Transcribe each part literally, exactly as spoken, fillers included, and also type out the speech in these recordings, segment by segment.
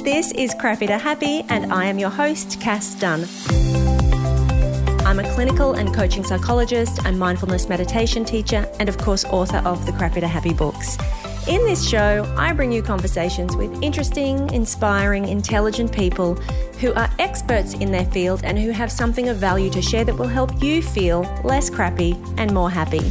This is Crappy to Happy, and I am your host, Cass Dunn. I'm a clinical and coaching psychologist and mindfulness meditation teacher, and of course, author of the Crappy to Happy books. In this show, I bring you conversations with interesting, inspiring, intelligent people who are experts in their field and who have something of value to share that will help you feel less crappy and more happy.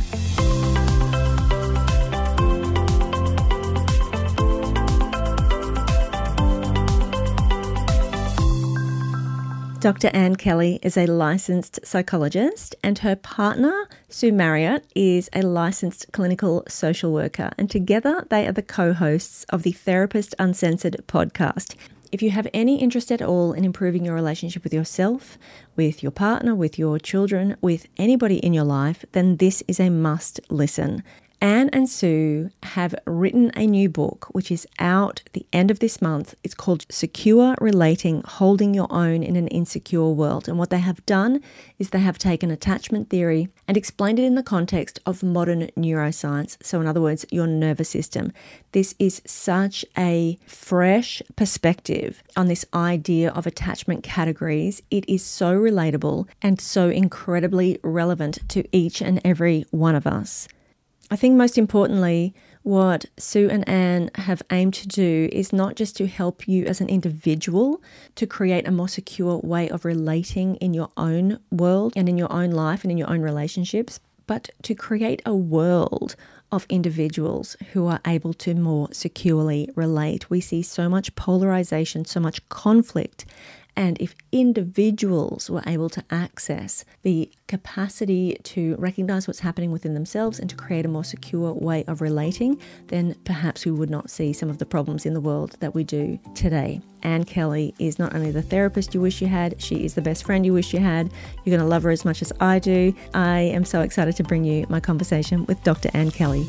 Doctor Anne Kelly is a licensed psychologist, and her partner, Sue Marriott, is a licensed clinical social worker, and together they are the co-hosts of the Therapist Uncensored podcast. If you have any interest at all in improving your relationship with yourself, with your partner, with your children, with anybody in your life, then this is a must listen. Anne and Sue have written a new book, which is out the end of this month. It's called Secure Relating, Holding Your Own in an Insecure World. And what they have done is they have taken attachment theory and explained it in the context of modern neuroscience. So in other words, your nervous system. This is such a fresh perspective on this idea of attachment categories. It is so relatable and so incredibly relevant to each and every one of us. I think most importantly, what Sue and Anne have aimed to do is not just to help you as an individual to create a more secure way of relating in your own world and in your own life and in your own relationships, but to create a world of individuals who are able to more securely relate. We see so much polarization, so much conflict. And if individuals were able to access the capacity to recognize what's happening within themselves and to create a more secure way of relating, then perhaps we would not see some of the problems in the world that we do today. Anne Kelly is not only the therapist you wish you had, she is the best friend you wish you had. You're going to love her as much as I do. I am so excited to bring you my conversation with Doctor Anne Kelly.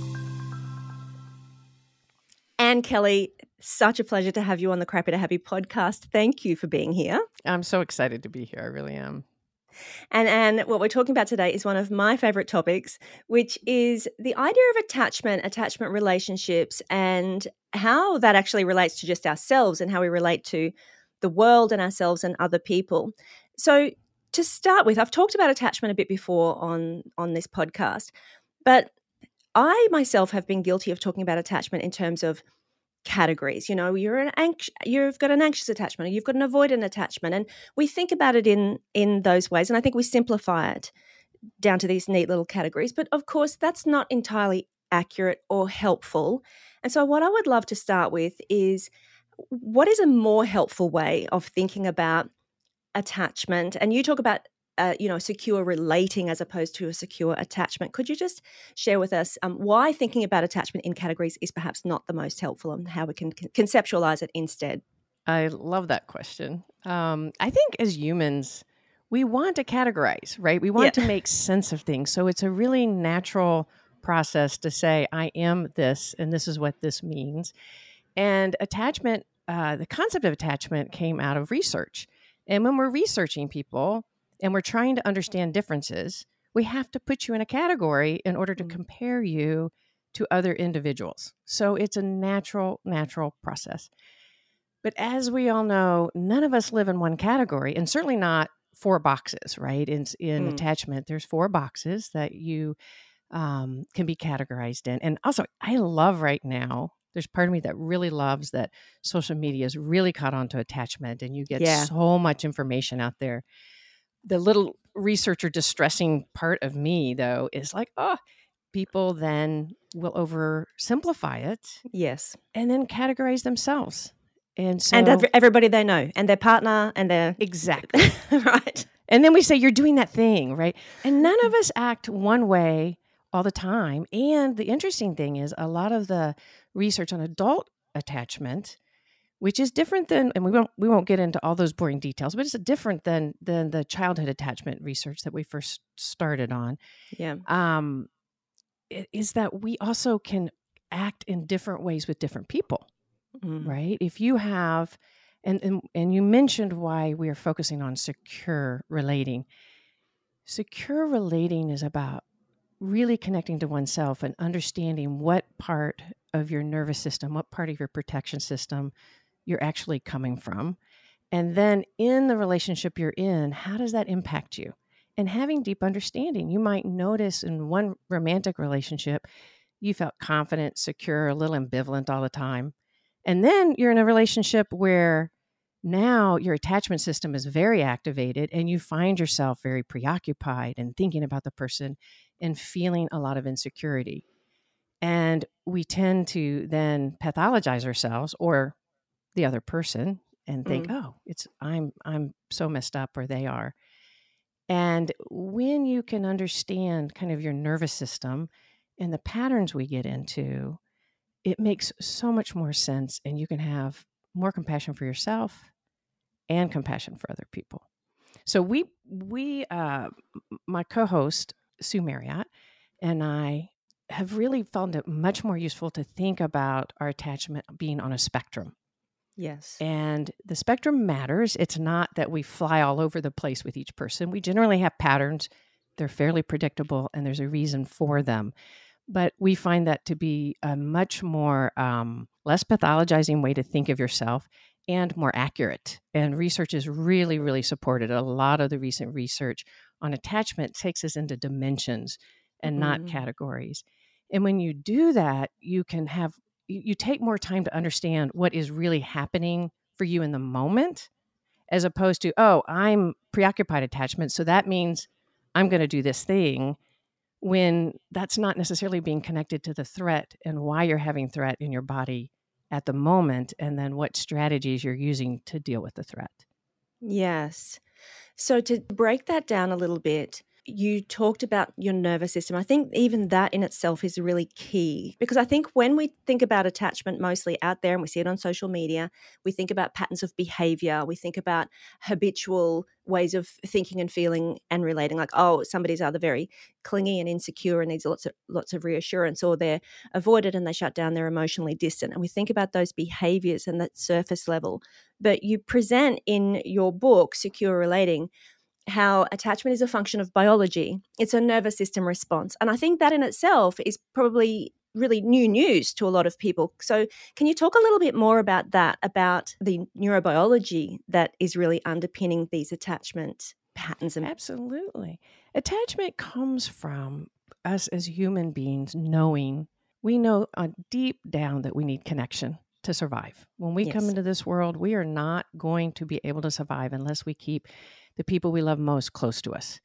Anne Kelly, such a pleasure to have you on the Crappy to Happy podcast. Thank you for being here. I'm so excited to be here. I really am. And Anne, what we're talking about today is one of my favorite topics, which is the idea of attachment, attachment relationships, and how that actually relates to just ourselves and how we relate to the world and ourselves and other people. So to start with, I've talked about attachment a bit before on, on this podcast, but I myself have been guilty of talking about attachment in terms of categories. You know, you're an anx- you've got an anxious attachment, or you've got an avoidant attachment, and we think about it in in those ways. And I think we simplify it down to these neat little categories. But of course, that's not entirely accurate or helpful. And so, what I would love to start with is what is a more helpful way of thinking about attachment? And you talk about Uh, you know, secure relating as opposed to a secure attachment. Could you just share with us um, why thinking about attachment in categories is perhaps not the most helpful and how we can con- conceptualize it instead? I love that question. Um, I think as humans, we want to categorize, right? We want Yeah. to make sense of things. So it's a really natural process to say, I am this, and this is what this means. And attachment, uh, the concept of attachment came out of research. And when we're researching people, and we're trying to understand differences, we have to put you in a category in order to compare you to other individuals. So it's a natural, natural process. But as we all know, none of us live in one category, and certainly not four boxes, right? In, in mm. attachment, there's four boxes that you um, can be categorized in. And also, I love right now, there's part of me that really loves that social media has really caught on to attachment, and you get yeah. so much information out there. The little researcher distressing part of me, though, is like, oh, people then will oversimplify it. Yes. And then categorize themselves. And so, and ev- everybody they know, and their partner, and their... Exactly. Right. And then we say, you're doing that thing, right? And none of us act one way all the time. And the interesting thing is a lot of the research on adult attachment, which is different than, and we won't we won't get into all those boring details, but it's different than than the childhood attachment research that we first started on. Yeah, um, is that we also can act in different ways with different people, mm. right? If you have, and, and and you mentioned why we are focusing on secure relating. Secure relating is about really connecting to oneself and understanding what part of your nervous system, what part of your protection system you're actually coming from? And then in the relationship you're in, how does that impact you? And having deep understanding, you might notice in one romantic relationship, you felt confident, secure, a little ambivalent all the time. And then you're in a relationship where now your attachment system is very activated and you find yourself very preoccupied and thinking about the person and feeling a lot of insecurity. And we tend to then pathologize ourselves or the other person and think, Mm. oh, it's I'm I'm so messed up, or they are. And when you can understand kind of your nervous system and the patterns we get into, it makes so much more sense, and you can have more compassion for yourself and compassion for other people. So we we uh, my co-host Sue Marriott and I have really found it much more useful to think about our attachment being on a spectrum. Yes. And the spectrum matters. It's not that we fly all over the place with each person. We generally have patterns. They're fairly predictable, and there's a reason for them. But we find that to be a much more um, less pathologizing way to think of yourself and more accurate. And research is really, really supported. A lot of the recent research on attachment takes us into dimensions and not Mm. categories. And when you do that, you can have you, you take more time to understand what is really happening for you in the moment, as opposed to, oh, I'm preoccupied attachment, so that means I'm going to do this thing, when that's not necessarily being connected to the threat and why you're having threat in your body at the moment, and then what strategies you're using to deal with the threat. Yes. So to break that down a little bit, you talked about your nervous system. I think even that in itself is really key, because I think when we think about attachment mostly out there and we see it on social media, we think about patterns of behavior, we think about habitual ways of thinking and feeling and relating, like, oh, somebody's either very clingy and insecure and needs lots of lots of reassurance, or they're avoided and they shut down, they're emotionally distant. And we think about those behaviors and that surface level. But you present in your book, Secure Relating, how attachment is a function of biology. It's a nervous system response. And I think that in itself is probably really new news to a lot of people. So can you talk a little bit more about that, about the neurobiology that is really underpinning these attachment patterns? And Absolutely. Attachment comes from us as human beings knowing, we know uh, deep down that we need connection to survive. When we come Yes. into this world, we are not going to be able to survive unless we keep the people we love most close to us.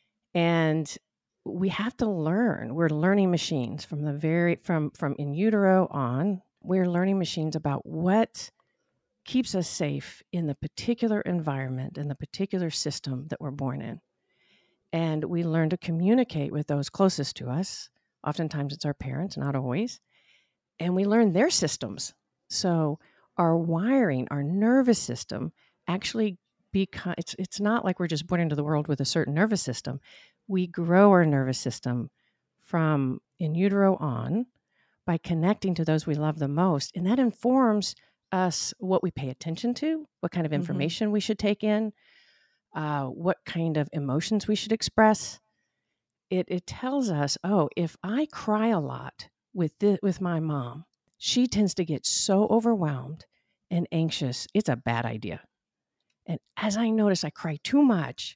And we have to learn. We're learning machines from the very from from in utero on. We're learning machines about what keeps us safe in the particular environment and the particular system that we're born in. And we learn to communicate with those closest to us. Oftentimes it's our parents, not always. And we learn their systems. So our wiring, our nervous system actually become, it's, it's not like we're just born into the world with a certain nervous system. We grow our nervous system from in utero on by connecting to those we love the most. And that informs us what we pay attention to, what kind of Mhm. information we should take in, uh, what kind of emotions we should express. It, it tells us, oh, if I cry a lot with the, with my mom, she tends to get so overwhelmed and anxious, it's a bad idea. And as I notice I cry too much,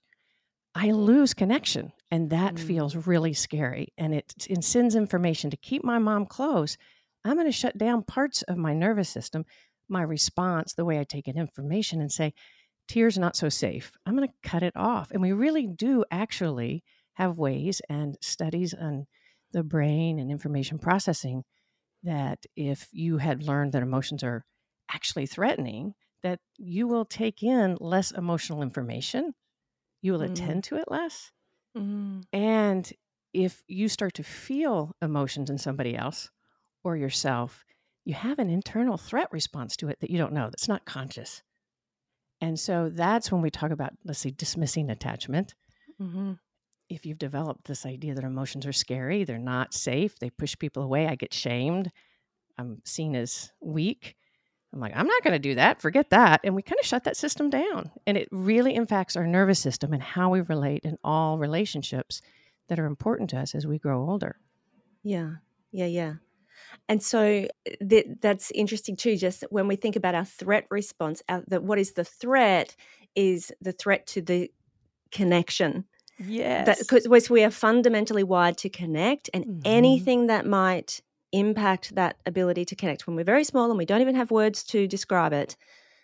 I lose connection. And that Mm. feels really scary. And it, it sends information to keep my mom close. I'm going to shut down parts of my nervous system, my response, the way I take in information, and say, tears not so safe. I'm going to cut it off. And we really do actually have ways and studies on the brain and information processing that if you had learned that emotions are actually threatening, that you will take in less emotional information, you will Mm. attend to it less. Mm. And if you start to feel emotions in somebody else or yourself, you have an internal threat response to it that you don't know, that's not conscious. And so that's when we talk about, let's say, dismissing attachment. Mhm. If you've developed this idea that emotions are scary, they're not safe, they push people away, I get shamed, I'm seen as weak, I'm like, I'm not going to do that, forget that. And we kind of shut that system down. And it really impacts our nervous system and how we relate in all relationships that are important to us as we grow older. Yeah. Yeah, yeah. And so th- that's interesting too, just when we think about our threat response, our, that what is the threat is the threat to the connection. Yes. Because we are fundamentally wired to connect, and Mhm. anything that might impact that ability to connect when we're very small and we don't even have words to describe it,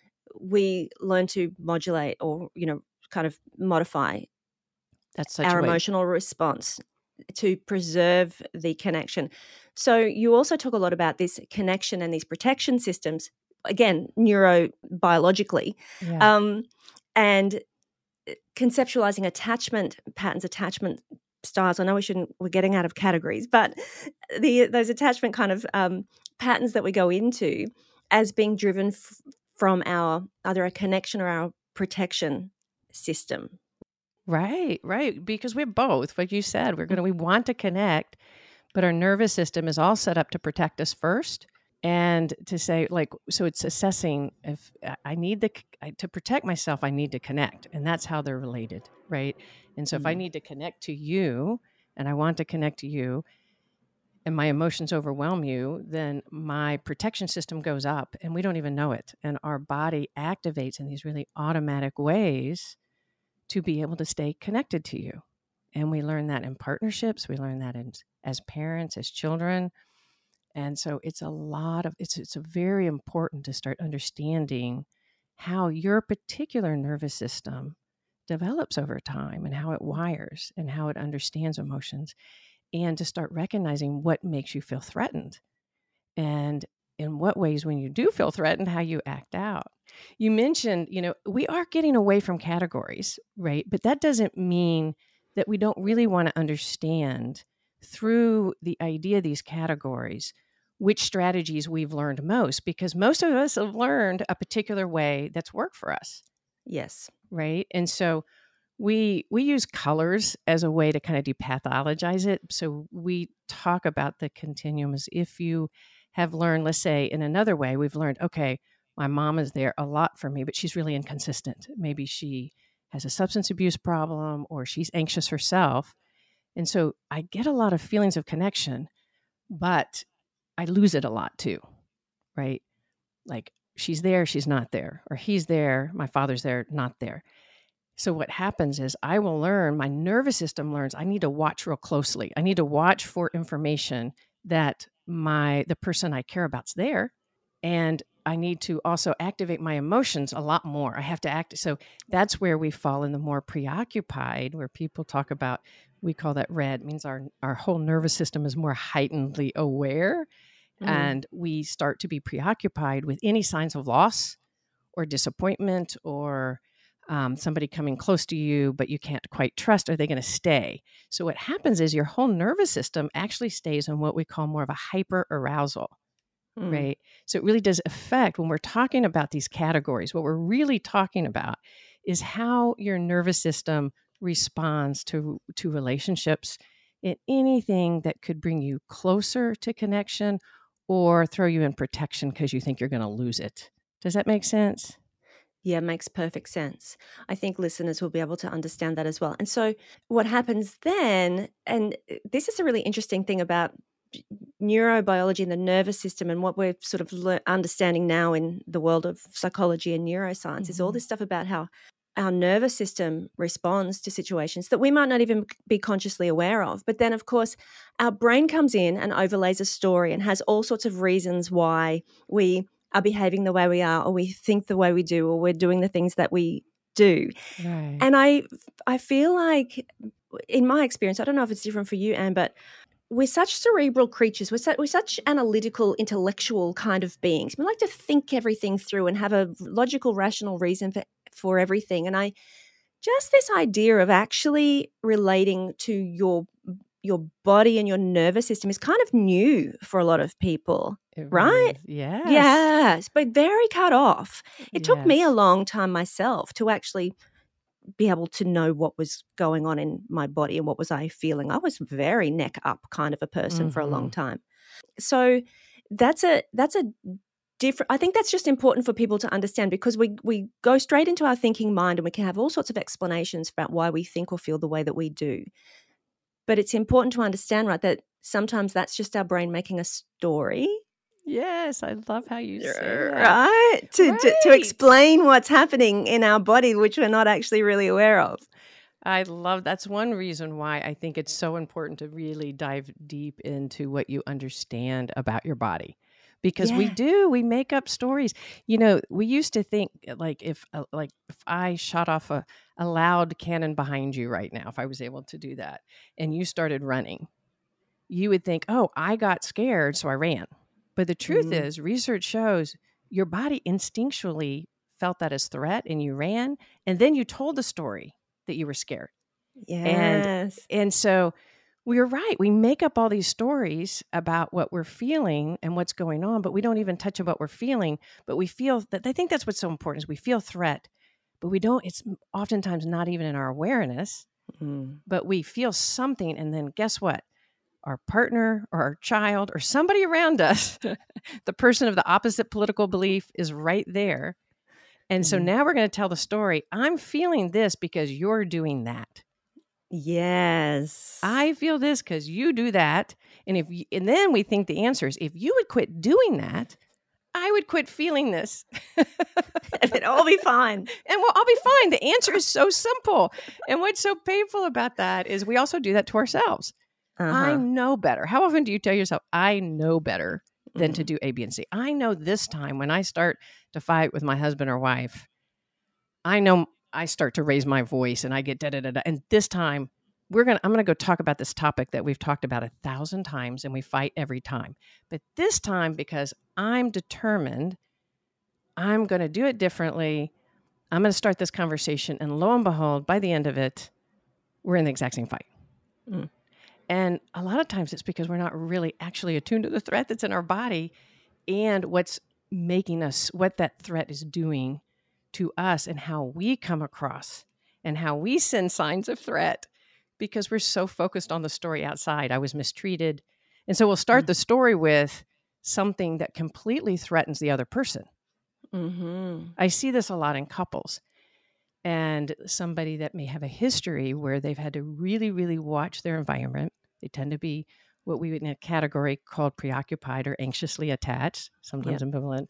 we learn to modulate or, you know, kind of modify That's such our a way. emotional response to preserve the connection. So you also talk a lot about this connection and these protection systems, again, neurobiologically, Yeah. um, and conceptualizing attachment patterns, attachment styles. I know we shouldn't, we're getting out of categories, but the those attachment kind of um, patterns that we go into as being driven f- from our either a connection or our protection system. Right, right. Because we're both, like you said, we're gonna we want to connect, but our nervous system is all set up to protect us first, and to say like, so it's assessing if I- I need the c- I- to protect myself, I need to connect, and that's how they're related, right? And so if I Mm. need to connect to you, and I want to connect to you, and my emotions overwhelm you, then my protection system goes up, and we don't even know it, and our body activates in these really automatic ways to be able to stay connected to you. And we learn that in partnerships, we learn that in, as parents, as children. And so it's a lot of it's it's a very important to start understanding how your particular nervous system develops over time and how it wires and how it understands emotions, and to start recognizing what makes you feel threatened, and in what ways, when you do feel threatened, how you act out. You mentioned, you know, we are getting away from categories, right? But that doesn't mean that we don't really want to understand through the idea of these categories which strategies we've learned most, because most of us have learned a particular way that's worked for us. Yes. Right. And so we we use colors as a way to kind of depathologize it. So we talk about the continuum as if you have learned, let's say in another way, we've learned, okay, my mom is there a lot for me, but she's really inconsistent. Maybe she has a substance abuse problem or she's anxious herself. And so I get a lot of feelings of connection, but I lose it a lot too, right? Like she's there, she's not there, or he's there, my father's there, not there. So what happens is I will learn, my nervous system learns, I need to watch real closely. I need to watch for information that my the person I care about's there. And I need to also activate my emotions a lot more. I have to act. So that's where we fall in the more preoccupied, where people talk about, we call that red, means our, our whole nervous system is more heightenedly aware. Mm. And we start to be preoccupied with any signs of loss or disappointment or um, somebody coming close to you, but you can't quite trust. Are they going to stay? So what happens is your whole nervous system actually stays on what we call more of a hyper arousal, Mm. right? So it really does affect, when we're talking about these categories, what we're really talking about is how your nervous system responds to, to relationships in anything that could bring you closer to connection or throw you in protection because you think you're going to lose it. Does that make sense? Yeah, makes perfect sense. I think listeners will be able to understand that as well. And so what happens then, and this is a really interesting thing about neurobiology and the nervous system and what we're sort of le- understanding now in the world of psychology and neuroscience, Mm-hmm. is all this stuff about how our nervous system responds to situations that we might not even be consciously aware of. But then, of course, our brain comes in and overlays a story and has all sorts of reasons why we are behaving the way we are, or we think the way we do, or we're doing the things that we do. Right. And I I feel like, in my experience, I don't know if it's different for you, Anne, but we're such cerebral creatures. We're, su- we're such analytical, intellectual kind of beings. We like to think everything through and have a logical, rational reason for, for everything. And I just this idea of actually relating to your your body and your nervous system is kind of new for a lot of people, It really right? is. Yes. Yes, but very cut off. It took me a Yes. long time myself to actually be able to know what was going on in my body and what was I feeling. I was very neck up kind of a person for a long Mhm. time. So that's a that's a different, I think that's just important for people to understand, because we we go straight into our thinking mind and we can have all sorts of explanations about why we think or feel the way that we do. But it's important to understand, right, that sometimes that's just our brain making a story. Yes, I love how you say that. Right? To, right. to, to explain what's happening in our body, which we're not actually really aware of. I love that's one reason why I think it's so important to really dive deep into what you understand about your body. Because Yeah. we do, we make up stories. You know, we used to think like if uh, like if I shot off a, a loud cannon behind you right now, if I was able to do that, and you started running, you would think, oh, I got scared, so I ran. But the truth Mm. is, research shows your body instinctually felt that as threat and you ran, and then you told the story that you were scared. Yes. And and so we're right. We make up all these stories about what we're feeling and what's going on, but we don't even touch on what we're feeling. But we feel that I think that's what's so important is we feel threat, but we don't, it's oftentimes not even in our awareness, Mm. but we feel something. And then guess what? Our partner or our child or somebody around us, the person of the opposite political belief is right there. And so Mm. now we're going to tell the story. I'm feeling this because you're doing that. Yes. I feel this because you do that. And if you, and then we think the answer is if you would quit doing that, I would quit feeling this. And it'd all be fine. And we'll all be fine. The answer is so simple. And what's so painful about that is we also do that to ourselves. Uh-huh. I know better. How often do you tell yourself, I know better than Mm. to do A, B, and C? I know this time when I start to fight with my husband or wife, I know I start to raise my voice and I get da da da da. And this time we're gonna I'm gonna go talk about this topic that we've talked about a thousand times and we fight every time. But this time, because I'm determined, I'm gonna do it differently. I'm gonna start this conversation, and lo and behold, by the end of it, we're in the exact same fight. Mm. And a lot of times it's because we're not really actually attuned to the threat that's in our body and what's making us, what that threat is doing to us and how we come across and how we send signs of threat because we're so focused on the story outside. I was mistreated. And so we'll start Mm. the story with something that completely threatens the other person. Mm-hmm. I see this a lot in couples. And somebody that may have a history where they've had to really, really watch their environment. They tend to be what we would in a category called preoccupied or anxiously attached, sometimes Yep. ambivalent.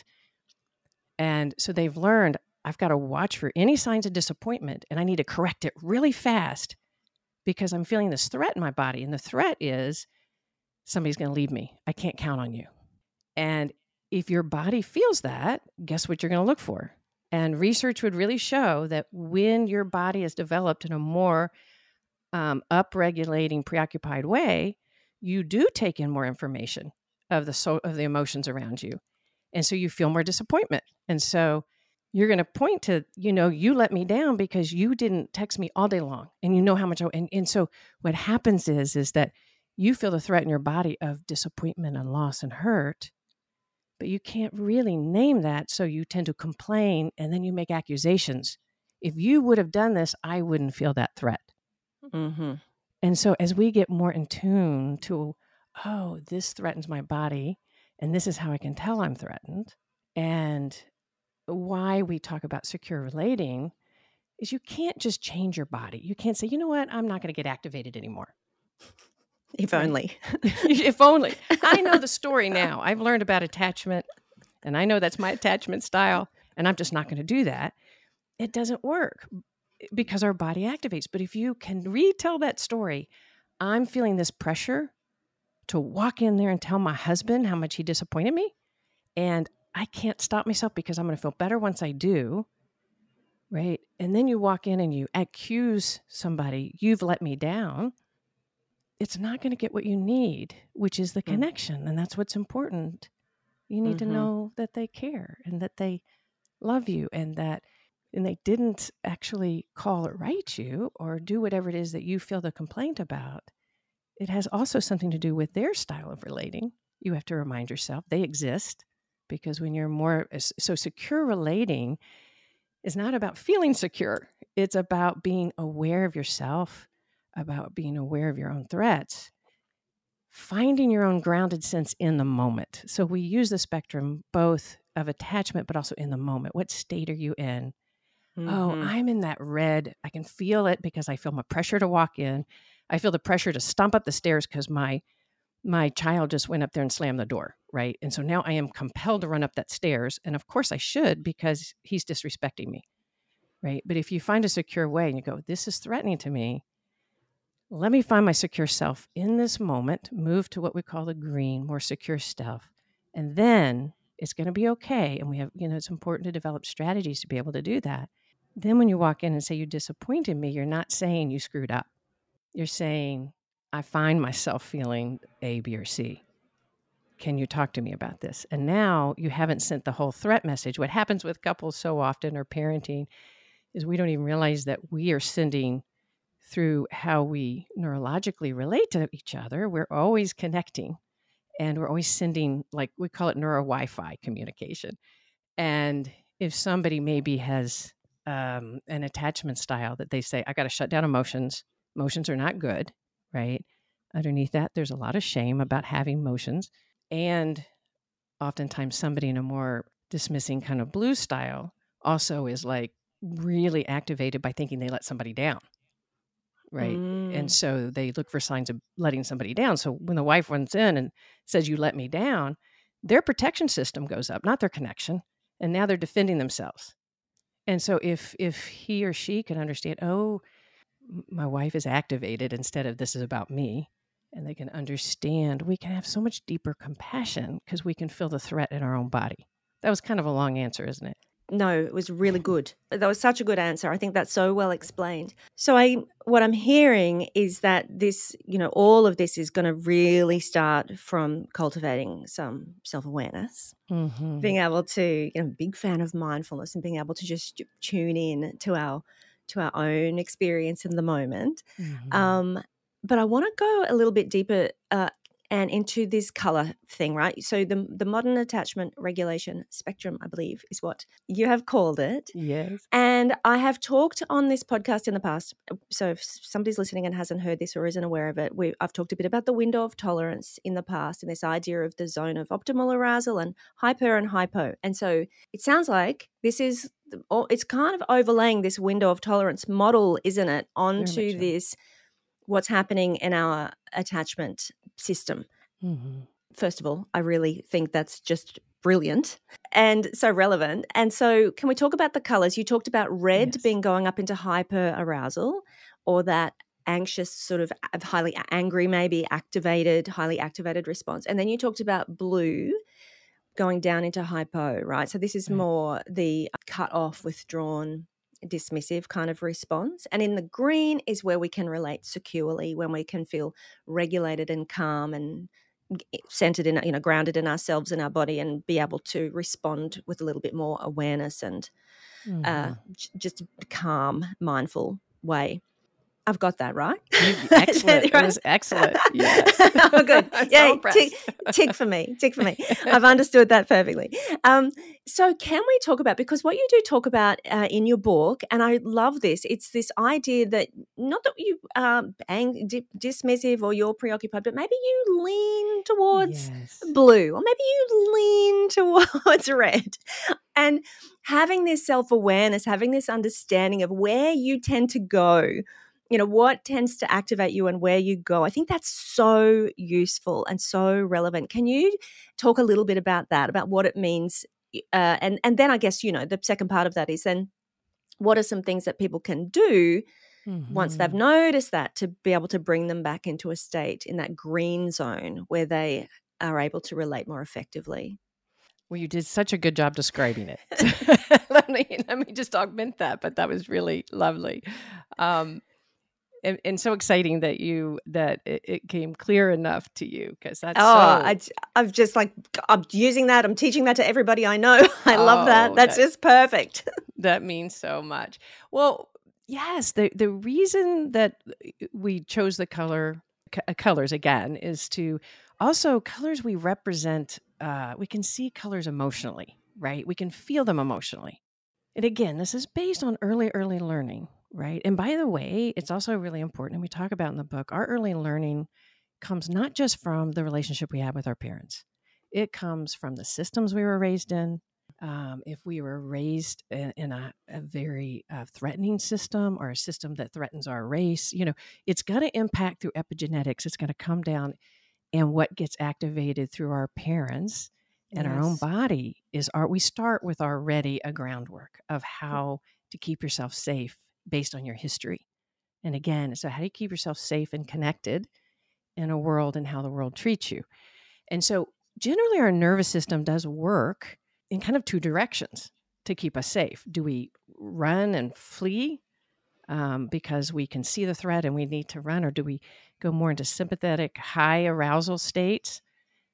And so they've learned, I've got to watch for any signs of disappointment and I need to correct it really fast because I'm feeling this threat in my body. And the threat is somebody's going to leave me. I can't count on you. And if your body feels that, guess what you're going to look for? And research would really show that when your body is developed in a more um, upregulating, preoccupied way, you do take in more information of the so- of the emotions around you. And so you feel more disappointment. And so you're going to point to, you know, you let me down because you didn't text me all day long. And you know how much, I, and, and so what happens is, is that you feel the threat in your body of disappointment and loss and hurt, but you can't really name that. So you tend to complain and then you make accusations. If you would have done this, I wouldn't feel that threat. Mm-hmm. And so as we get more in tune to, oh, this threatens my body, and this is how I can tell I'm threatened, and why we talk about secure relating is you can't just change your body. You can't say, you know what, I'm not going to get activated anymore. If only. If only. I know the story now. I've learned about attachment, and I know that's my attachment style, and I'm just not going to do that. It doesn't work because our body activates. But if you can retell that story, I'm feeling this pressure to walk in there and tell my husband how much he disappointed me, and I can't stop myself because I'm going to feel better once I do, right? And then you walk in and you accuse somebody, you've let me down. It's not going to get what you need, which is the connection. And that's what's important. You need Mm-hmm. to know that they care and that they love you and that and they didn't actually call or write you or do whatever it is that you feel the complaint about. It has also something to do with their style of relating. You have to remind yourself they exist because when you're more, so secure relating is not about feeling secure. It's about being aware of yourself, about being aware of your own threats, finding your own grounded sense in the moment. So we use the spectrum both of attachment, but also in the moment. What state are you in? Mm-hmm. Oh, I'm in that red. I can feel it because I feel my pressure to walk in. I feel the pressure to stomp up the stairs because my my child just went up there and slammed the door, right? And so now I am compelled to run up that stairs. And of course I should, because he's disrespecting me, right? But if you find a secure way and you go, this is threatening to me, let me find my secure self in this moment, move to what we call the green, more secure stuff. And then it's going to be okay. And we have, you know, it's important to develop strategies to be able to do that. Then when you walk in and say, you disappointed me, you're not saying you screwed up. You're saying, I find myself feeling A, B, or C. Can you talk to me about this? And now you haven't sent the whole threat message. What happens with couples so often, or parenting, is we don't even realize that we are sending through how we neurologically relate to each other. We're always connecting, and we're always sending, like we call it neuro Wi-Fi communication. And if somebody maybe has um, an attachment style that they say, I got to shut down emotions. Emotions are not good, right? Underneath that, there's a lot of shame about having emotions. And oftentimes somebody in a more dismissing kind of blue style also is like really activated by thinking they let somebody down, right? Mm. And so they look for signs of letting somebody down. So when the wife runs in and says, you let me down, their protection system goes up, not their connection. And now they're defending themselves. And so if if he or she can understand, oh, my wife is activated instead of this is about me, and they can understand, we can have so much deeper compassion because we can feel the threat in our own body. That was kind of a long answer, isn't it? No, it was really good. That was such a good answer. I think that's so well explained. So I, what I'm hearing is that this, you know, all of this is going to really start from cultivating some self-awareness, mm-hmm. being able to, you know, big fan of mindfulness and being able to just tune in to our to our own experience in the moment. Mm-hmm. Um, but I want to go a little bit deeper uh, and into this color thing, right? So the the modern attachment regulation spectrum, I believe, is what you have called it. Yes. And I have talked on this podcast in the past. So if somebody's listening and hasn't heard this or isn't aware of it, we, I've talked a bit about the window of tolerance in the past and this idea of the zone of optimal arousal and hyper and hypo. And so it sounds like this is, it's kind of overlaying this window of tolerance model, isn't it, onto this, what's happening in our attachment system. Mm-hmm. First of all, I really think that's just brilliant and so relevant. And so can we talk about the colors? You talked about red yes. being going up into hyper arousal, or that anxious sort of highly angry, maybe activated, highly activated response. And then you talked about blue going down into hypo, right? So this is right. more the cut off, withdrawn, dismissive kind of response. And in the green is where we can relate securely, when we can feel regulated and calm and centered in, you know, grounded in ourselves and our body, and be able to respond with a little bit more awareness and mm-hmm. uh, j- just calm, mindful way. I've got that right. Excellent. It was excellent. Yes. Oh, good. Yeah, so tick, tick for me. Tick for me. I've understood that perfectly. Um, so can we talk about, because what you do talk about uh, in your book, and I love this, it's this idea that not that you are ang- di- dismissive or you're preoccupied, but maybe you lean towards yes. blue, or maybe you lean towards red. And having this self-awareness, having this understanding of where you tend to go, you know, what tends to activate you and where you go. I think that's so useful and so relevant. Can you talk a little bit about that, about what it means? Uh, and, and then I guess, you know, the second part of that is then what are some things that people can do mm-hmm. once they've noticed that, to be able to bring them back into a state in that green zone where they are able to relate more effectively? Well, you did such a good job describing it. let, me, let me just augment that, but that was really lovely. Um, And, and so exciting that you that it, it came clear enough to you, because that's oh, so... I, I've just like I'm using that. I'm teaching that to everybody I know. I oh, love that. That's that, just perfect. That means so much. Well, yes, the the reason that we chose the color c- colors again is to also colors we represent. Uh, we can see colors emotionally, right? We can feel them emotionally. And again, this is based on early, early learning. Right. And by the way, it's also really important, and we talk about in the book, our early learning comes not just from the relationship we have with our parents. It comes from the systems we were raised in, Um, if we were raised in, in a, a very uh, threatening system or a system that threatens our race, you know, it's going to impact through epigenetics. It's going to come down, and what gets activated through our parents and our own Yes. body is our, we start with already a groundwork of how to keep yourself safe based on your history. And again, so how do you keep yourself safe and connected in a world and how the world treats you? And so generally our nervous system does work in kind of two directions to keep us safe. Do we run and flee um, because we can see the threat and we need to run, or do we go more into sympathetic, high arousal states?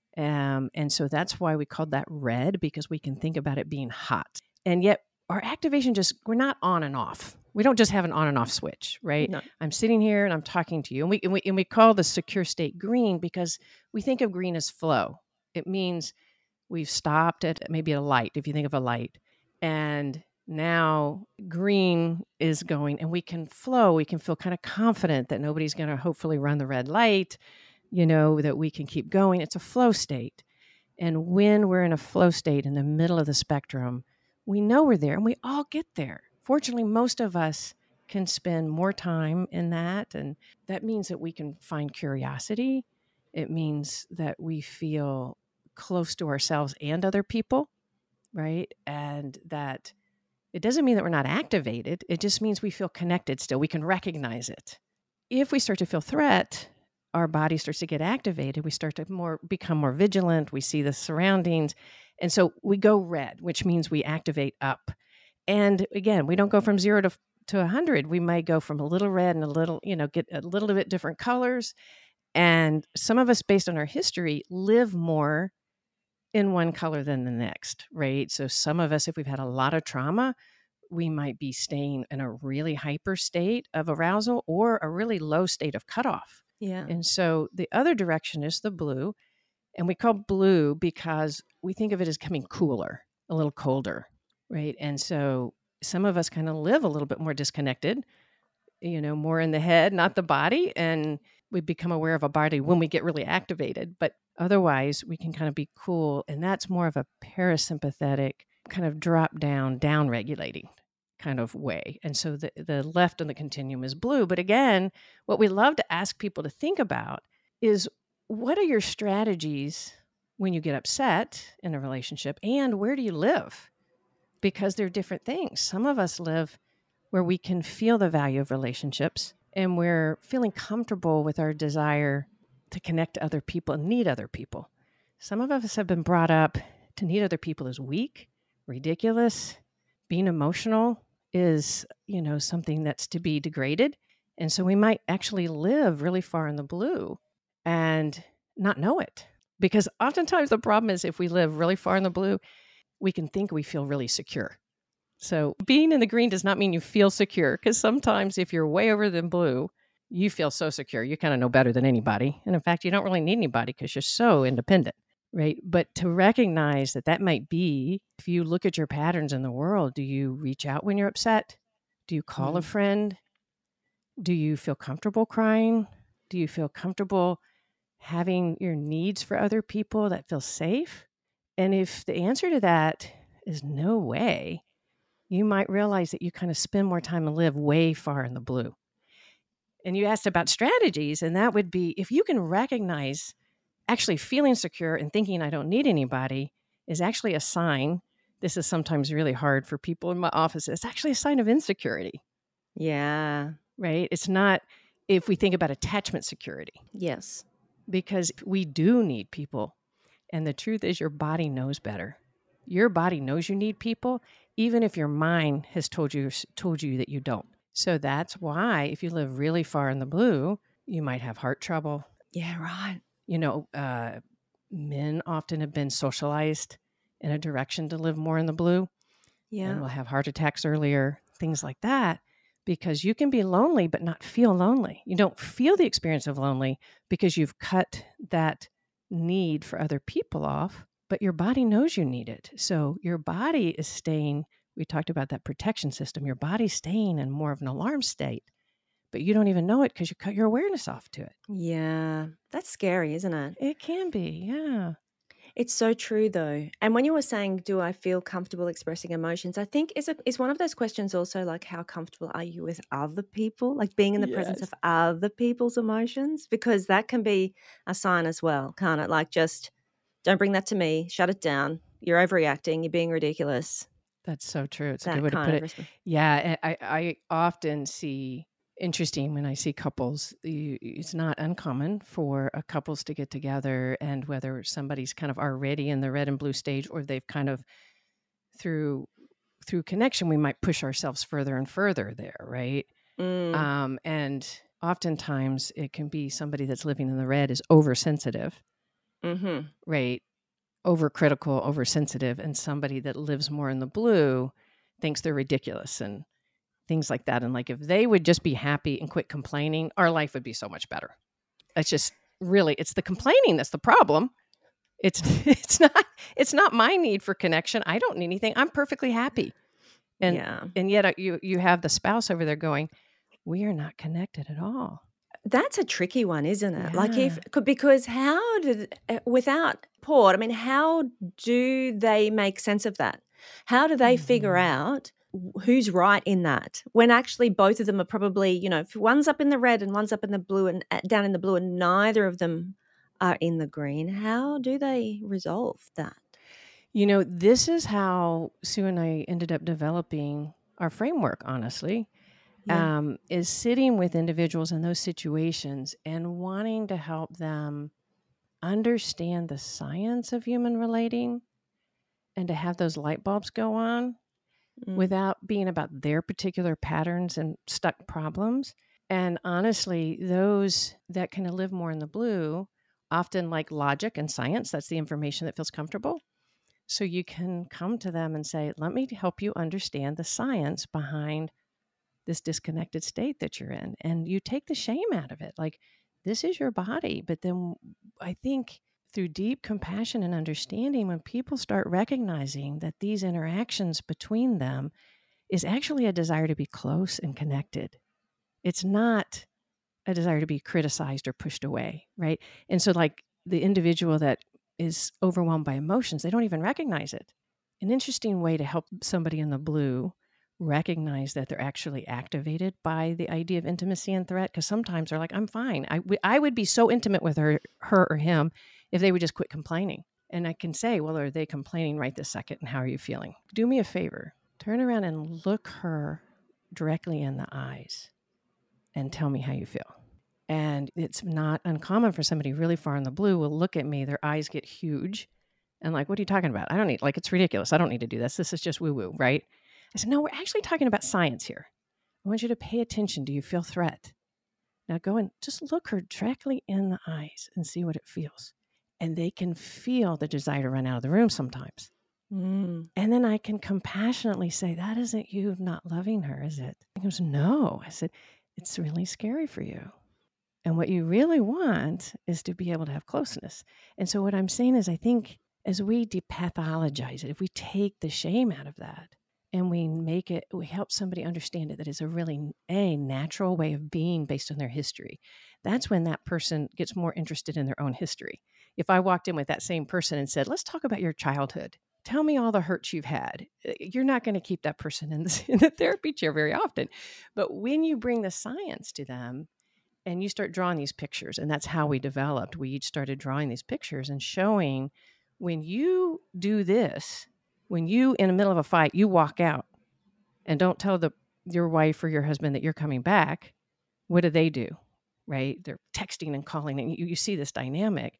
Um, and so that's why we called that red, because we can think about it being hot. And yet our activation just, we're not on and off. We don't just have an on and off switch, right? No. I'm sitting here and I'm talking to you. And we, and we, and we call the secure state green because we think of green as flow. It means we've stopped at maybe a light, if you think of a light. And now green is going and we can flow. We can feel kind of confident that nobody's going to hopefully run the red light, you know, that we can keep going. It's a flow state. And when we're in a flow state in the middle of the spectrum, we know we're there and we all get there. Fortunately, most of us can spend more time in that. And that means that we can find curiosity. It means that we feel close to ourselves and other people, right? And that it doesn't mean that we're not activated. It just means we feel connected still. We can recognize it. If we start to feel threat, our body starts to get activated. We start to more become more vigilant. We see the surroundings. And so we go red, which means we activate up. And again, we don't go from zero to to one hundred. We might go from a little red and a little, you know, get a little bit different colors. And some of us, based on our history, live more in one color than the next, right? So some of us, if we've had a lot of trauma, we might be staying in a really hyper state of arousal or a really low state of cutoff. Yeah. And so the other direction is the blue. And we call blue because we think of it as coming cooler, a little colder, right? And so some of us kind of live a little bit more disconnected, you know, more in the head, not the body. And we become aware of a body when we get really activated. But otherwise, we can kind of be cool. And that's more of a parasympathetic kind of drop down, down regulating kind of way. And so the, the left on the continuum is blue. But again, what we love to ask people to think about is, what are your strategies when you get upset in a relationship, and where do you live? Because they're different things. Some of us live where we can feel the value of relationships and we're feeling comfortable with our desire to connect to other people and need other people. Some of us have been brought up to need other people as weak, ridiculous. Being emotional is, you know, something that's to be degraded. And so we might actually live really far in the blue and not know it. Because oftentimes the problem is if we live really far in the blue, we can think we feel really secure. So being in the green does not mean you feel secure, because sometimes if you're way over the blue, you feel so secure. You kind of know better than anybody. And in fact, you don't really need anybody because you're so independent, right? But to recognize that that might be, if you look at your patterns in the world, do you reach out when you're upset? Do you call mm. a friend? Do you feel comfortable crying? Do you feel comfortable having your needs for other people that feel safe? And if the answer to that is no way, you might realize that you kind of spend more time and live way far in the blue. And you asked about strategies, and that would be, if you can recognize actually feeling secure and thinking I don't need anybody is actually a sign. This is sometimes really hard for people in my office. It's actually a sign of insecurity. Yeah. Right? It's not, if we think about attachment security. Yes. Because we do need people. And the truth is, your body knows better. Your body knows you need people, even if your mind has told you told you that you don't. So that's why if you live really far in the blue, you might have heart trouble. Yeah, right. You know, uh, men often have been socialized in a direction to live more in the blue. Yeah. And will have heart attacks earlier, things like that. Because you can be lonely, but not feel lonely. You don't feel the experience of lonely because you've cut that need for other people off, but your body knows you need it. So your body is staying, we talked about that protection system, your body's staying in more of an alarm state, but you don't even know it because you cut your awareness off to it. Yeah, that's scary, isn't it? It can be, yeah. It's so true though. And when you were saying, do I feel comfortable expressing emotions? I think is it is one of those questions also like how comfortable are you with other people? Like being in the presence Yes. of other people's emotions? Because that can be a sign as well, can't it? Like just don't bring that to me, shut it down. You're overreacting, you're being ridiculous. That's so true. It's a good That way to kind put of it. response. Yeah, I, I often see, interesting when I see couples, you, it's not uncommon for a couples to get together, and whether somebody's kind of already in the red and blue stage, or they've kind of through through connection, we might push ourselves further and further there, right? Mm, Um, and oftentimes it can be somebody that's living in the red is oversensitive, hmm right? Overcritical, oversensitive, and somebody that lives more in the blue thinks they're ridiculous and things like that. And like, if they would just be happy and quit complaining, our life would be so much better. It's just really, it's the complaining that's the problem. It's it's not it's not my need for connection. I don't need anything. I'm perfectly happy. And Yeah. and yet uh, you you have the spouse over there going, we are not connected at all. That's a tricky one, isn't it? Like if Yeah. co- because how did uh, without Port, I mean, how do they make sense of that? How do they figure Mhm. out wh- who's right in that when actually both of them are probably, you know, if one's up in the red and one's up in the blue and uh, down in the blue and neither of them are in the green? How do they resolve that? You know, this is how Sue and I ended up developing our framework, honestly. Yeah. Um, is sitting with individuals in those situations and wanting to help them understand the science of human relating, and to have those light bulbs go on Mm. without being about their particular patterns and stuck problems. And honestly, those that kind of live more in the blue often like logic and science. That's the information that feels comfortable. So you can come to them and say, let me help you understand the science behind this disconnected state that you're in. And you take the shame out of it. Like, this is your body. But then I think through deep compassion and understanding, when people start recognizing that these interactions between them is actually a desire to be close and connected, it's not a desire to be criticized or pushed away, right? And so, like, the individual that is overwhelmed by emotions, they don't even recognize it. An interesting way to help somebody in the blue recognize that they're actually activated by the idea of intimacy and threat, because sometimes they're like, I'm fine. I, w- I would be so intimate with her, her or him if they would just quit complaining. And I can say, well, are they complaining right this second? And how are you feeling? Do me a favor. Turn around and look her directly in the eyes and tell me how you feel. And it's not uncommon for somebody really far in the blue will look at me, their eyes get huge, and like, what are you talking about? I don't need, like, it's ridiculous. I don't need to do this. This is just woo-woo, right? I said, no, we're actually talking about science here. I want you to pay attention. Do you feel threat? Now go and just look her directly in the eyes and see what it feels. And they can feel the desire to run out of the room sometimes. Mm. And then I can compassionately say, that isn't you not loving her, is it? He goes, no. I said, it's really scary for you. And what you really want is to be able to have closeness. And so what I'm saying is, I think as we depathologize it, if we take the shame out of that and we make it, we help somebody understand it, that it's a really a natural way of being based on their history. That's when that person gets more interested in their own history. If I walked in with that same person and said, let's talk about your childhood. Tell me all the hurts you've had. You're not going to keep that person in the, in the therapy chair very often. But when you bring the science to them, and you start drawing these pictures, and that's how we developed. We each started drawing these pictures and showing, when you do this, when you, in the middle of a fight, you walk out and don't tell the your wife or your husband that you're coming back, what do they do, right? They're texting and calling, and you, you see this dynamic.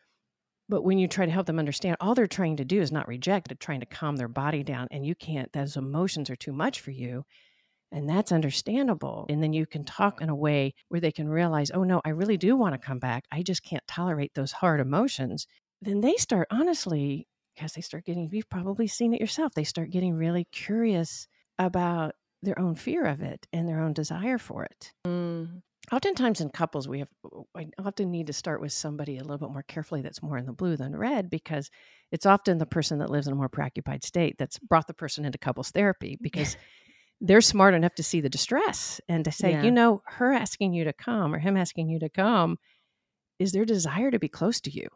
But when you try to help them understand, all they're trying to do is not reject, they're trying to calm their body down, and you can't, those emotions are too much for you. And that's understandable. And then you can talk in a way where they can realize, oh, no, I really do want to come back. I just can't tolerate those hard emotions. Then they start, honestly, because they start getting, you've probably seen it yourself, they start getting really curious about their own fear of it and their own desire for it. Mm. Oftentimes in couples, we have, I often need to start with somebody a little bit more carefully that's more in the blue than red, because it's often the person that lives in a more preoccupied state that's brought the person into couples therapy, because they're smart enough to see the distress and to say, Yeah. you know, her asking you to come or him asking you to come is their desire to be close to you.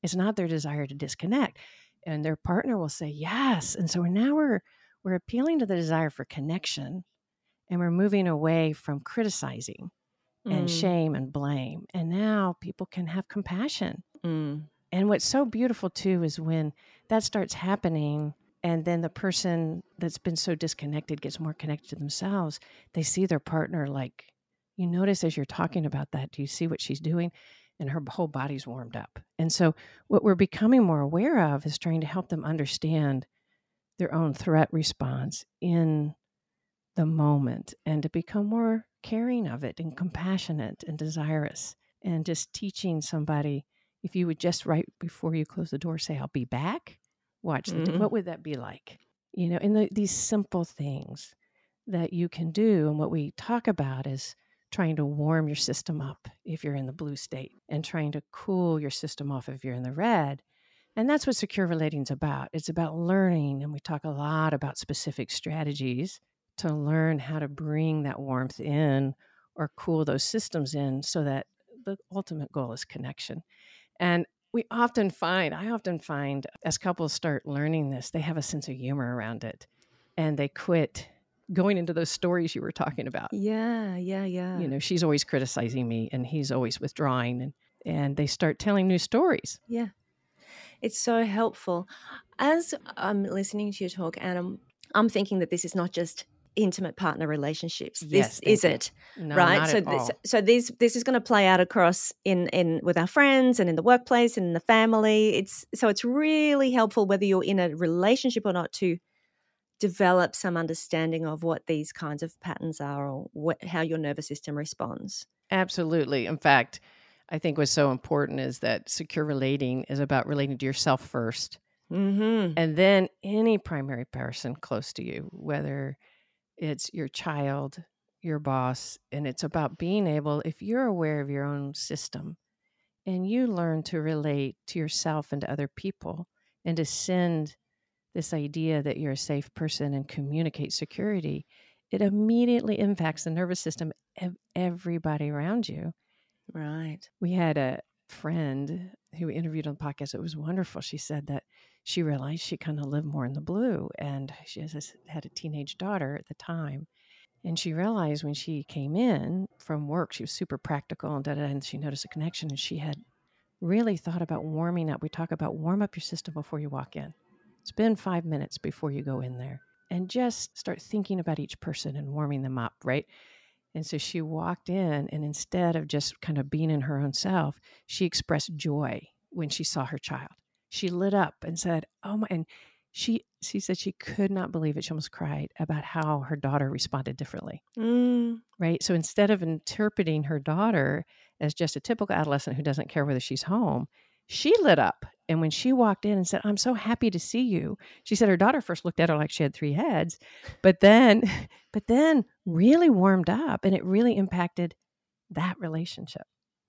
It's not their desire to disconnect. And their partner will say, yes. And so now we're, we're appealing to the desire for connection, and we're moving away from criticizing and Mm. shame and blame. And now people can have compassion. Mm. And what's so beautiful too is when that starts happening, and then the person that's been so disconnected gets more connected to themselves. They see their partner, like, you notice as you're talking about that, do you see what she's doing? And her whole body's warmed up. And so what we're becoming more aware of is trying to help them understand their own threat response in the moment, and to become more caring of it and compassionate and desirous, and just teaching somebody, if you would just right before you close the door say, I'll be back, watch the, Mm. what would that be like? You know, and the, these simple things that you can do. And what we talk about is trying to warm your system up if you're in the blue state, and trying to cool your system off if you're in the red. And that's what secure relating is about. It's about learning. And we talk a lot about specific strategies to learn how to bring that warmth in or cool those systems in, so that the ultimate goal is connection. And we often find, I often find as couples start learning this, they have a sense of humor around it, and they quit going into those stories you were talking about. Yeah, yeah, yeah. You know, she's always criticizing me and he's always withdrawing, and, and they start telling new stories. Yeah. It's so helpful. As I'm listening to you talk, Anne, I'm, I'm thinking that this is not just intimate partner relationships. Yes, This thank is you. it, No, right? not So at this, all. so this this is going to play out across in in with our friends and in the workplace and in the family. It's so it's really helpful whether you're in a relationship or not to develop some understanding of what these kinds of patterns are, or what, how your nervous system responds. Absolutely. In fact, I think what's so important is that secure relating is about relating to yourself first, Mm-hmm. and then any primary person close to you, whether it's your child, your boss. And it's about being able, if you're aware of your own system and you learn to relate to yourself and to other people, and to send this idea that you're a safe person and communicate security, it immediately impacts the nervous system of everybody around you. Right. We had a friend who we interviewed on the podcast. It was wonderful. She said that she realized she kind of lived more in the blue, and she has this, had a teenage daughter at the time. And she realized when she came in from work, she was super practical and da, da, da, and she noticed a connection, and she had really thought about warming up. We talk about warm up your system before you walk in. Spend five minutes before you go in there and just start thinking about each person and warming them up, right? And so she walked in, and instead of just kind of being in her own self, she expressed joy when she saw her child. She lit up and said, oh my, and she, she said she could not believe it. She almost cried about how her daughter responded differently, Mm. right? So instead of interpreting her daughter as just a typical adolescent who doesn't care whether she's home, she lit up. And when she walked in and said, I'm so happy to see you, she said her daughter first looked at her like she had three heads, but then, but then really warmed up, and it really impacted that relationship.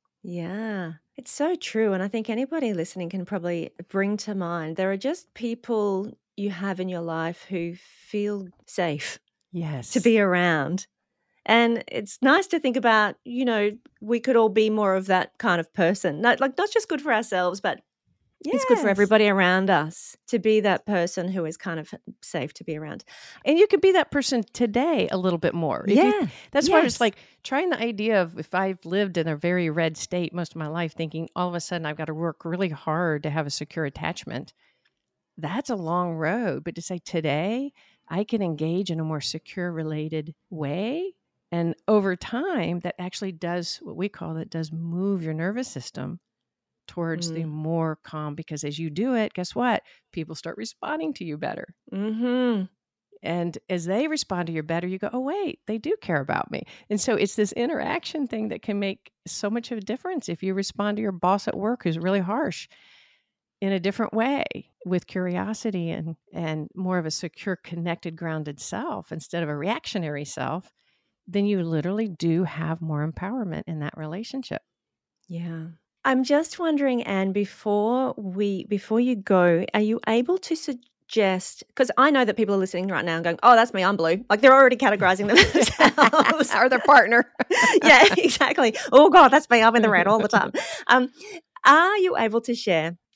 Yeah, it's so true. And I think anybody listening can probably bring to mind, there are just people you have in your life who feel safe Yes. to be around. And it's nice to think about, you know, we could all be more of that kind of person. Not like not just good for ourselves, but it's good for Yes. everybody around us to be that person who is kind of safe to be around. And you can be that person today a little bit more. If you- Yeah. that's why yes. it's like trying the idea of, if I've lived in a very red state most of my life, thinking all of a sudden I've got to work really hard to have a secure attachment. That's a long road. But to say today I can engage in a more secure related way, and over time that actually does what we call it does move your nervous system towards the Mm. more calm, because as you do it, guess what? People start responding to you better. Mm-hmm. And as they respond to you better, you go, oh, wait, they do care about me. And so it's this interaction thing that can make so much of a difference. If you respond to your boss at work who's really harsh in a different way, with curiosity and, and more of a secure, connected, grounded self instead of a reactionary self, then you literally do have more empowerment in that relationship. Yeah. I'm just wondering, Anne, before we before you go, are you able to suggest, because I know that people are listening right now and going, oh, that's me, I'm blue. Like they're already categorizing themselves. Or their partner. Yeah, exactly. Oh God, that's me, I'm in the red all the time. Um, are you able to share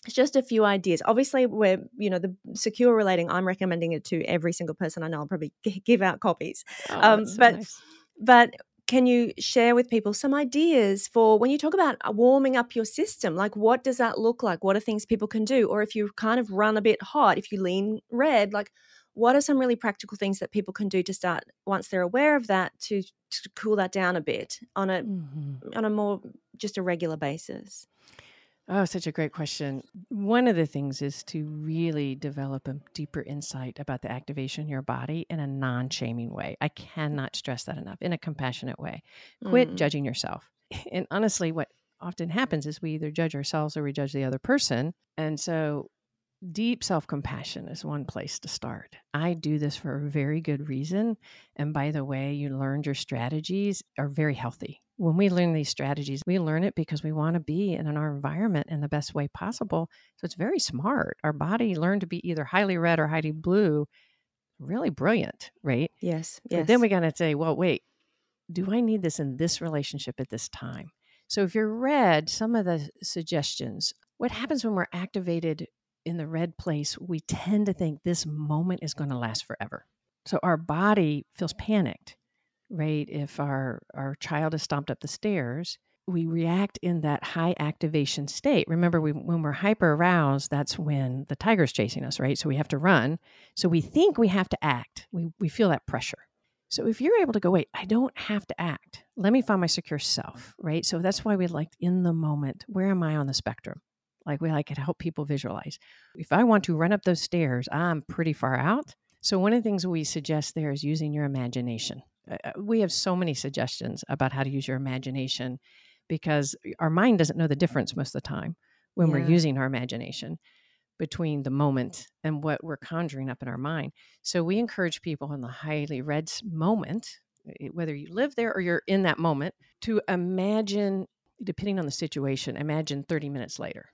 It's just a few ideas. Obviously, we're, you know, the secure relating, I'm recommending it to every single person I know. I'll probably g- give out copies. Oh, Um, that's so but, nice. but can you share with people some ideas for when you talk about warming up your system? Like, what does that look like? What are things people can do? Or if you kind of run a bit hot, if you lean red, like, what are some really practical things that people can do to start, once they're aware of that, to, to cool that down a bit on a Mm-hmm. on a more just a regular basis? Oh, such a great question. One of the things is to really develop a deeper insight about the activation in your body in a non-shaming way. I cannot stress that enough, in a compassionate way. Quit Mm. judging yourself. And honestly, what often happens is we either judge ourselves or we judge the other person. And so deep self-compassion is one place to start. I do this for a very good reason. And by the way, you learned your strategies are very healthy. When we learn these strategies, we learn it because we want to be in our environment in the best way possible. So it's very smart. Our body learned to be either highly red or highly blue. Really brilliant, right? Yes, yes. But then we got to say, well, wait, do I need this in this relationship at this time? So if you're red, some of the suggestions, what happens when we're activated in the red place, we tend to think this moment is going to last forever. So our body feels panicked, right? If our, our child is stomped up the stairs, we react in that high activation state. Remember, we, when we're hyper aroused, that's when the tiger's chasing us, right? So we have to run. So we think we have to act. We, we feel that pressure. So if you're able to go, wait, I don't have to act. Let me find my secure self, right? So that's why we like in the moment, where am I on the spectrum? Like we like to help people visualize. If I want to run up those stairs, I'm pretty far out. So one of the things we suggest there is using your imagination. Uh, we have so many suggestions about how to use your imagination because our mind doesn't know the difference most of the time when Yeah. we're using our imagination between the moment and what we're conjuring up in our mind. So we encourage people in the highly red moment, whether you live there or you're in that moment, to imagine, depending on the situation, imagine thirty minutes later.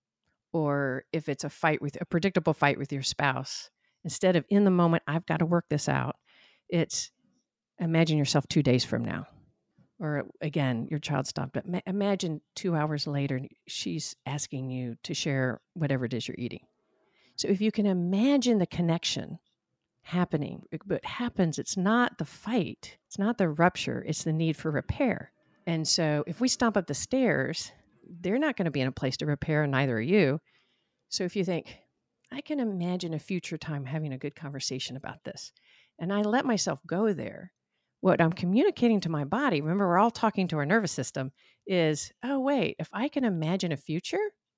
Or if it's a fight with a predictable fight with your spouse, instead of in the moment, I've got to work this out, it's imagine yourself two days from now. Or again, your child stopped. But imagine two hours later, she's asking you to share whatever it is you're eating. So if you can imagine the connection happening, but happens, it's not the fight, it's not the rupture, it's the need for repair. And so if we stomp up the stairs, they're not going to be in a place to repair, and neither are you. So if you think, I can imagine a future time having a good conversation about this, and I let myself go there, what I'm communicating to my body, remember, we're all talking to our nervous system, is, oh, wait, if I can imagine a future,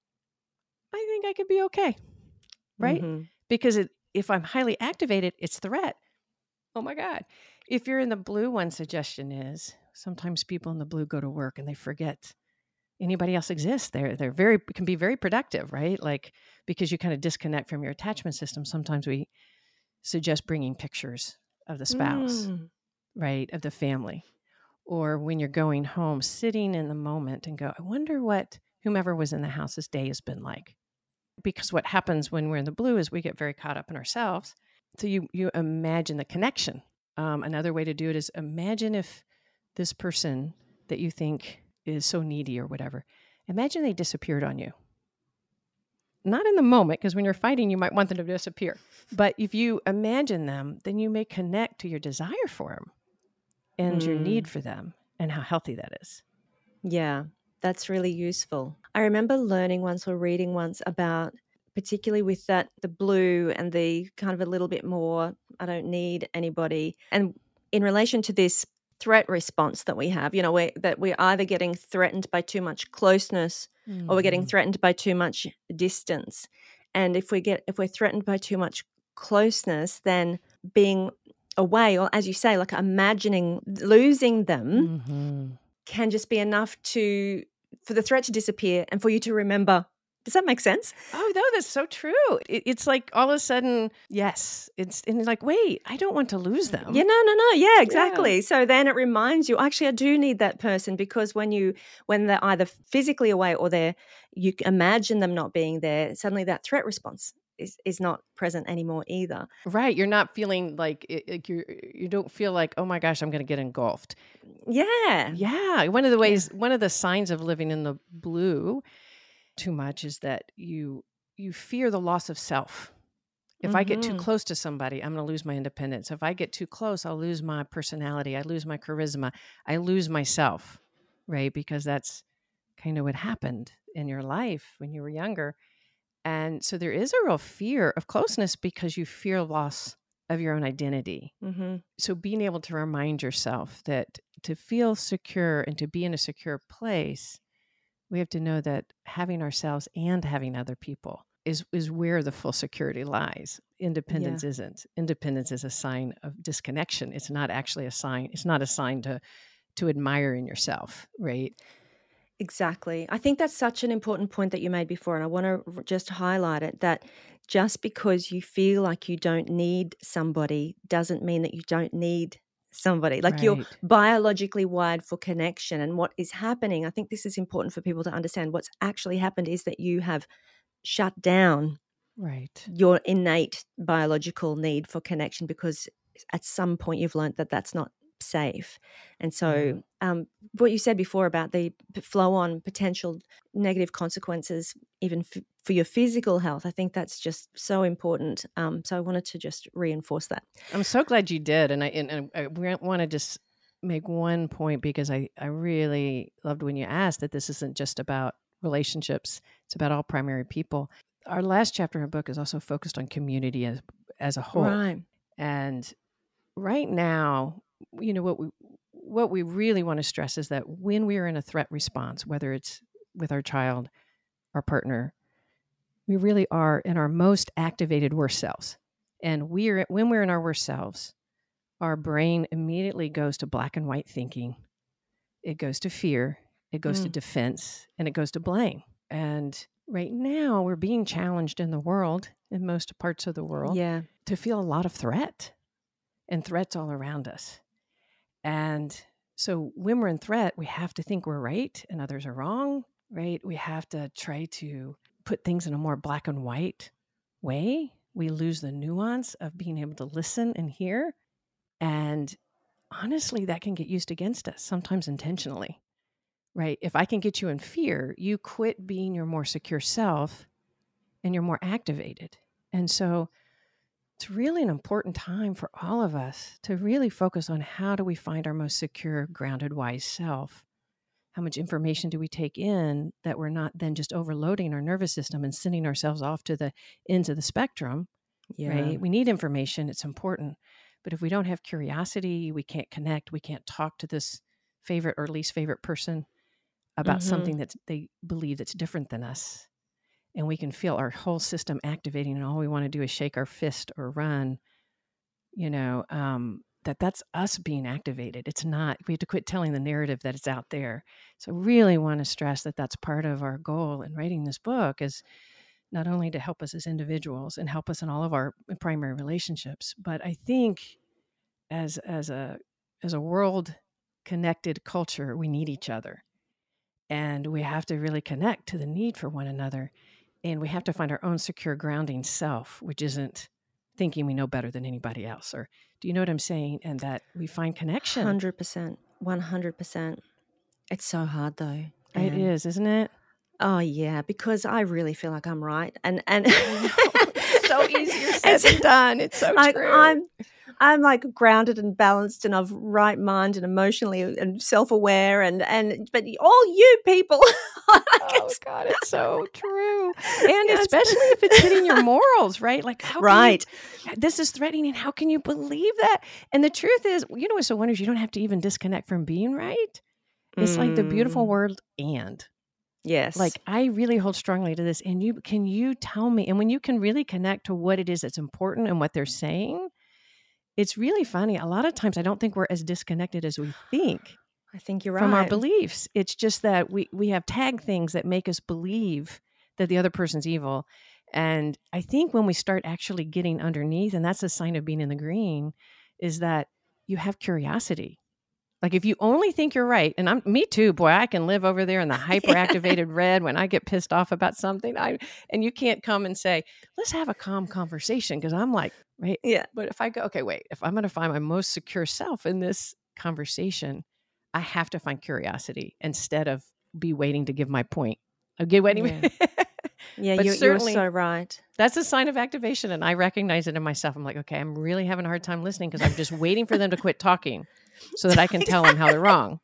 I think I could be okay, right? Mm-hmm. Because it, if I'm highly activated, it's threat. Oh my God. If you're in the blue, one suggestion is sometimes people in the blue go to work and they forget anybody else exists. They're, they're very, can be very productive, right? Like, because you kind of disconnect from your attachment system. Sometimes we suggest bringing pictures of the spouse, Mm. right? Of the family. Or when you're going home, sitting in the moment and go, I wonder what whomever was in the house's day has been like. Because what happens when we're in the blue is we get very caught up in ourselves. So you, you imagine the connection. Um, another way to do it is imagine if this person that you think is so needy or whatever, imagine they disappeared on you. Not in the moment, because when you're fighting, you might want them to disappear. But if you imagine them, then you may connect to your desire for them and mm. your need for them and how healthy that is. Yeah, that's really useful. I remember learning once or reading once about, particularly with that, the blue and the kind of a little bit more, I don't need anybody. And in relation to this threat response that we have, you know, we, that we're either getting threatened by too much closeness mm-hmm. or we're getting threatened by too much distance. And if we get, if we're threatened by too much closeness, then being away, or as you say, like imagining losing them mm-hmm. can just be enough to, for the threat to disappear and for you to remember. Does that make sense? Oh, no, that's so true. It, it's like all of a sudden, yes, it's and it's like, wait, I don't want to lose them. Yeah, no, no, no. Yeah, exactly. Yeah. So then it reminds you, actually, I do need that person, because when you, when they're either physically away or they're, you imagine them not being there, suddenly that threat response is, is not present anymore either. Right. You're not feeling like, like you you don't feel like, oh my gosh, I'm going to get engulfed. Yeah. Yeah. One of the ways, yeah. one of the signs of living in the blue too much is that you you fear the loss of self. If Mm-hmm. I get too close to somebody, I'm going to lose my independence. If I get too close, I'll lose my personality. I lose my charisma. I lose myself, right? Because that's kind of what happened in your life when you were younger. And so there is a real fear of closeness because you fear loss of your own identity. Mm-hmm. So being able to remind yourself that to feel secure and to be in a secure place, we have to know that having ourselves and having other people is, is where the full security lies. Independence Yeah. isn't. Independence is a sign of disconnection. It's not actually a sign. It's not a sign to, to admire in yourself, right? Exactly. I think that's such an important point that you made before, and I want to just highlight it, that just because you feel like you don't need somebody doesn't mean that you don't need somebody. Like you're Right. biologically wired for connection. And what is happening, I think this is important for people to understand. What's actually happened is that you have shut down Right. your innate biological need for connection because at some point you've learned that that's not safe. And so yeah. um, what you said before about the flow on potential negative consequences, even f- for your physical health, I think that's just so important. Um, so I wanted to just reinforce that. I'm so glad you did. And I, and, and I want to just make one point because I, I really loved when you asked that this isn't just about relationships. It's about all primary people. Our last chapter in our book is also focused on community as, as a whole. Right. And right now, you know, what we, what we really want to stress is that when we are in a threat response, whether it's with our child, our partner, we really are in our most activated worst selves. And we are, when we're in our worst selves, our brain immediately goes to black and white thinking. It goes to fear, it goes mm. to defense, and it goes to blame. And right now we're being challenged in the world, in most parts of the world, yeah. to feel a lot of threat and threats all around us. And so when we're in threat, we have to think we're right and others are wrong, right? We have to try to put things in a more black and white way. We lose the nuance of being able to listen and hear. And honestly, that can get used against us, sometimes intentionally, right? If I can get you in fear, you quit being your more secure self and you're more activated. And so it's really an important time for all of us to really focus on how do we find our most secure, grounded, wise self? How much information do we take in that we're not then just overloading our nervous system and sending ourselves off to the ends of the spectrum, yeah. right? We need information. It's important. But if we don't have curiosity, we can't connect. We can't talk to this favorite or least favorite person about mm-hmm. something that they believe that's different than us. And we can feel our whole system activating and all we want to do is shake our fist or run, you know, um, that that's us being activated. It's not, we have to quit telling the narrative that it's out there. So really want to stress that that's part of our goal in writing this book is not only to help us as individuals and help us in all of our primary relationships, but I think as, as a, as a world connected culture, we need each other and we have to really connect to the need for one another. And we have to find our own secure grounding self, which isn't thinking we know better than anybody else. Or do you know what I'm saying? And that we find connection. one hundred percent. one hundred percent. It's so hard though. It and, is, isn't it? Oh yeah, because I really feel like I'm right. And and so easier said than done. It's so like, true. I'm I'm like grounded and balanced and of right mind and emotionally and self-aware and, and but all you people. Oh God, it's so true. And yes. especially if it's hitting your morals, right? Like how right. You, this is threatening and how can you believe that? And the truth is, you know what's so wonderful is you don't have to even disconnect from being right. It's mm. like the beautiful word and. Yes. Like I really hold strongly to this. And you can you tell me, and when you can really connect to what it is that's important and what they're saying, it's really funny. A lot of times I don't think we're as disconnected as we think. I think you're right. From our beliefs. It's just that we, we have tag things that make us believe that the other person's evil. And I think when we start actually getting underneath, and that's a sign of being in the green, is that you have curiosity. Like if you only think you're right, and I'm me too, boy, I can live over there in the hyperactivated red when I get pissed off about something. I and you can't come and say, let's have a calm conversation because I'm like, right? Yeah. But if I go, okay, wait, if I'm going to find my most secure self in this conversation, I have to find curiosity instead of be waiting to give my point. Okay, wait, anyway. Yeah, yeah But you're, you're so right. That's a sign of activation. And I recognize it in myself. I'm like, okay, I'm really having a hard time listening because I'm just waiting for them to quit talking so that I can tell them how they're wrong.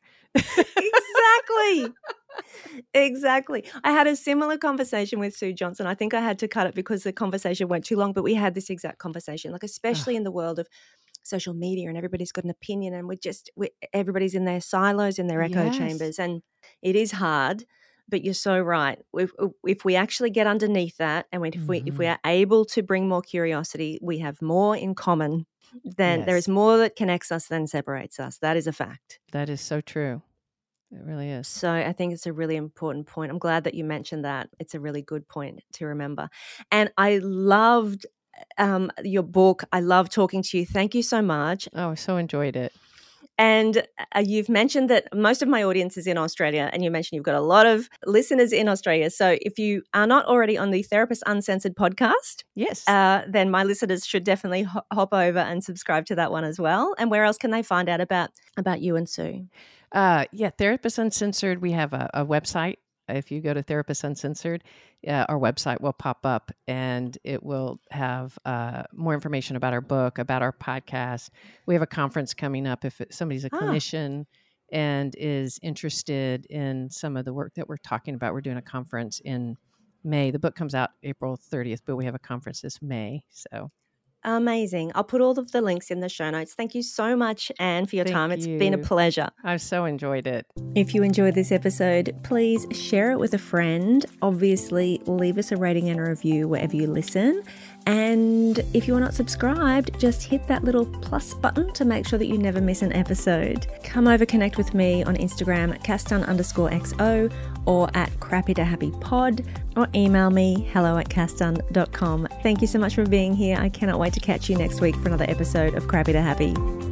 Exactly. Exactly. I had a similar conversation with Sue Johnson. I think I had to cut it because the conversation went too long, but we had this exact conversation, like especially in the world of social media and everybody's got an opinion and we're just, we everybody's in their silos, in their echo Yes. chambers, and it is hard. But you're so right. If, if we actually get underneath that, and if we mm-hmm. if we are able to bring more curiosity, we have more in common. Then yes. there is more that connects us than separates us. That is a fact. That is so true. It really is. So I think it's a really important point. I'm glad that you mentioned that. It's a really good point to remember. And I loved um, your book. I love talking to you. Thank you so much. Oh, I so enjoyed it. And uh, you've mentioned that most of my audience is in Australia, and you mentioned you've got a lot of listeners in Australia. So if you are not already on the Therapist Uncensored podcast, yes, uh, then my listeners should definitely ho- hop over and subscribe to that one as well. And where else can they find out about, about you and Sue? Uh, yeah, Therapist Uncensored, we have a, a website. If you go to Therapist Uncensored, uh, our website will pop up and it will have uh, more information about our book, about our podcast. We have a conference coming up if it, somebody's a ah. clinician and is interested in some of the work that we're talking about. We're doing a conference in May. The book comes out April thirtieth, but we have a conference this May. So amazing. I'll put all of the links in the show notes. Thank you so much, Anne, for your Thank time. It's you. been a pleasure. I've so enjoyed it. If you enjoyed this episode, please share it with a friend. Obviously, leave us a rating and a review wherever you listen. And if you're not subscribed, just hit that little plus button to make sure that you never miss an episode. Come over, connect with me on Instagram at Castan underscore XO or at Crappy to Happy Pod, or email me hello at castan dot com. Thank you so much for being here. I cannot wait to catch you next week for another episode of Crappy to Happy.